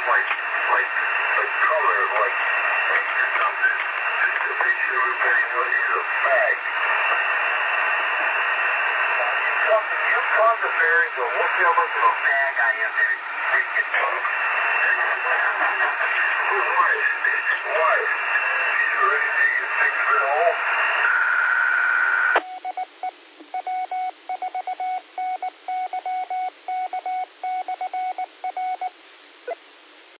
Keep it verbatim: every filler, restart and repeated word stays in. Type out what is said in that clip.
like, like a color, like paint or something. Just to make sure everybody knows he's a fag. You come, you come to Marysville, we'll see how much of a fag I am there.